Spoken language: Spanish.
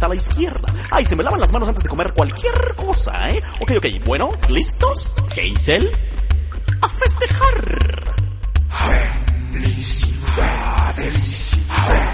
a la izquierda. Ay, se me lavan las manos antes de comer cualquier cosa, ¿eh? Ok, bueno, ¿listos? Hazel, a festejar. Felicidades.